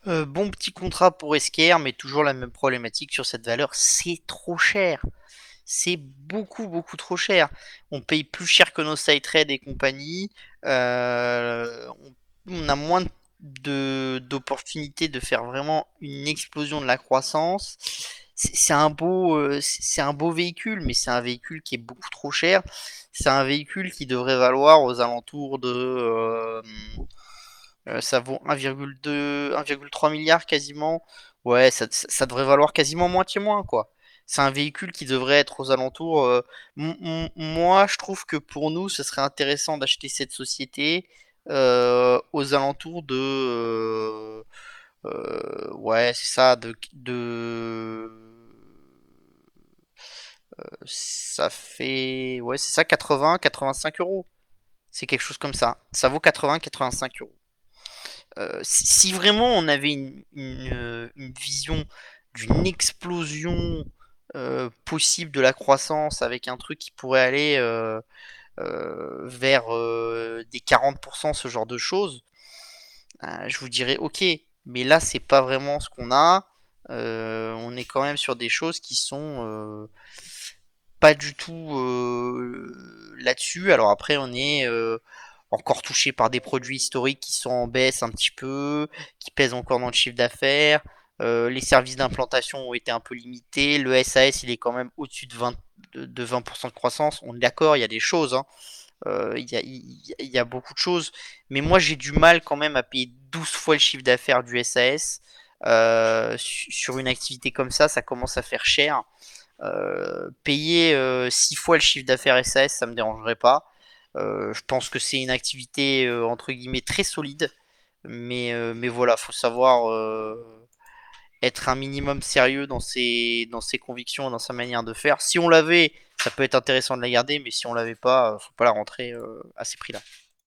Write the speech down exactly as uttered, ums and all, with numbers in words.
Euh, bon petit contrat pour Esker, mais toujours la même problématique sur cette valeur, c'est trop cher. C'est beaucoup beaucoup trop cher. On paye plus cher que nos side trade et compagnie. Euh, on, on a moins de d'opportunités de faire vraiment une explosion de la croissance. C'est c'est un beau, euh, c'est c'est un beau véhicule, mais c'est un véhicule qui est beaucoup trop cher. C'est un véhicule qui devrait valoir aux alentours de, euh, euh, ça vaut un virgule deux, un virgule trois milliard quasiment. Ouais, ça, ça devrait valoir quasiment moitié moins, quoi. C'est un véhicule qui devrait être aux alentours. euh, m- m- moi, je trouve que pour nous, ce serait intéressant d'acheter cette société euh, aux alentours de. euh, euh, ouais, c'est ça, de, de. Ça fait. Ouais, c'est ça, quatre-vingts, quatre-vingt-cinq euros. C'est quelque chose comme ça. Ça vaut quatre-vingts, quatre-vingt-cinq euros. Euh, si, si vraiment on avait une, une, euh, une vision d'une explosion euh, possible de la croissance avec un truc qui pourrait aller euh, euh, vers euh, des quarante pour cent, ce genre de choses, euh, je vous dirais ok. Mais là, c'est pas vraiment ce qu'on a. Euh, on est quand même sur des choses qui sont euh, pas du tout euh, là-dessus. Alors après, on est euh, encore touché par des produits historiques qui sont en baisse un petit peu, qui pèsent encore dans le chiffre d'affaires. Euh, les services d'implantation ont été un peu limités. Le S A S, il est quand même au-dessus de vingt, de, de vingt pour cent de croissance. On est d'accord, il y a des choses, hein. Euh, il, y a, il, il y a beaucoup de choses. Mais moi, j'ai du mal quand même à payer douze fois le chiffre d'affaires du S A S. Euh, sur une activité comme ça, ça commence à faire cher. Euh, payer euh, six fois le chiffre d'affaires S A S, ça me dérangerait pas. Euh, je pense que c'est une activité euh, entre guillemets très solide, mais, euh, mais voilà, faut savoir euh, être un minimum sérieux dans ses, dans ses convictions, dans sa manière de faire. Si on l'avait, ça peut être intéressant de la garder, mais si on l'avait pas, euh, faut pas la rentrer euh, à ces prix-là.